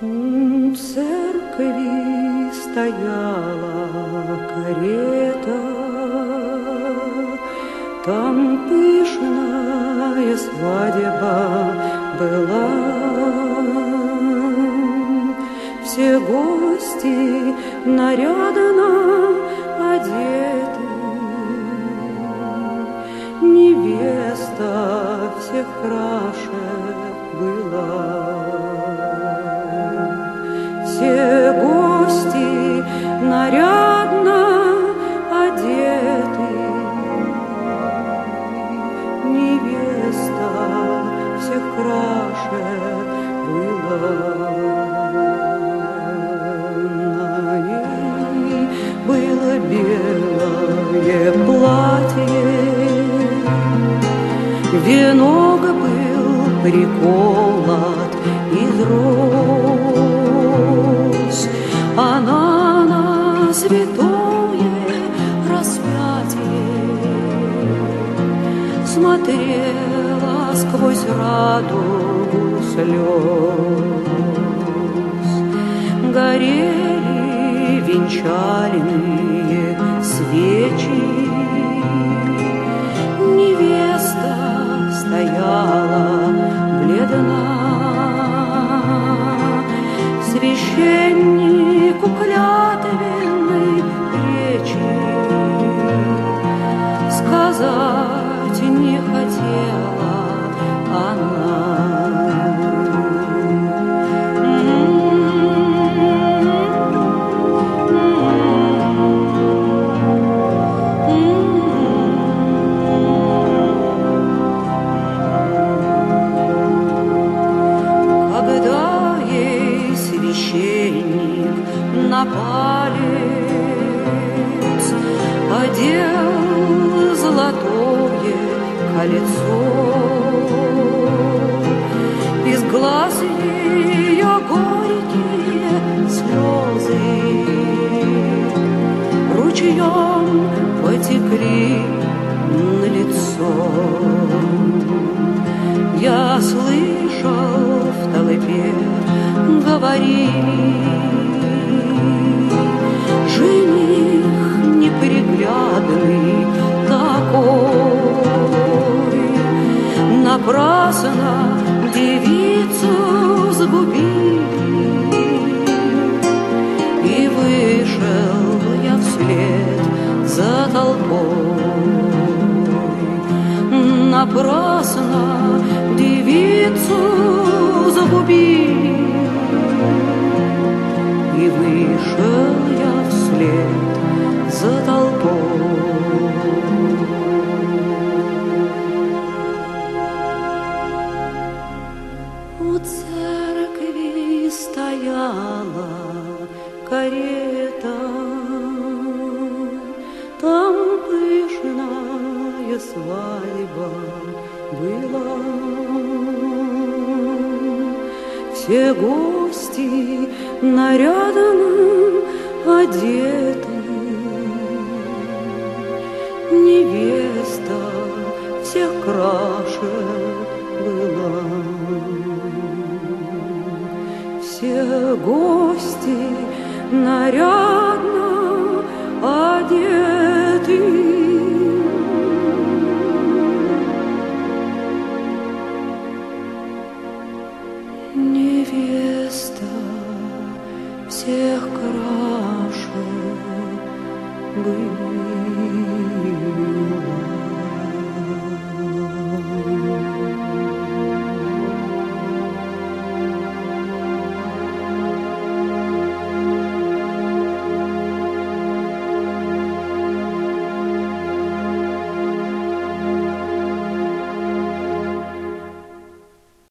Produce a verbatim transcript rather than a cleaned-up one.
У церкви стояла карета, там пышная свадьба была. Все гости нарядно одеты, невеста всех краше была. Все гости нарядно одеты, невеста всех краше была. На ней было белое платье, венок был приколот из роз. Она на святое распятие смотрела сквозь радугу слез. Горели венчальные свечи, невеста стояла бледна. Священнику клятвенной речи сказать не хотела она. На палец одел золотое кольцо, из глаз ее горькие слезы ручьем потекли на лицо. Я слышал в толпе говорили: жених неприглядный такой, напрасно девицу сгубили. И вышел я вслед за толпой, напрасно девицу загубили. И вышел я вслед за толпой. У церкви стояла карета, там пышная свадьба была. Все гости нарядно одеты, невеста всех краше была. Все гости нарядно одеты, невеста всех краше была.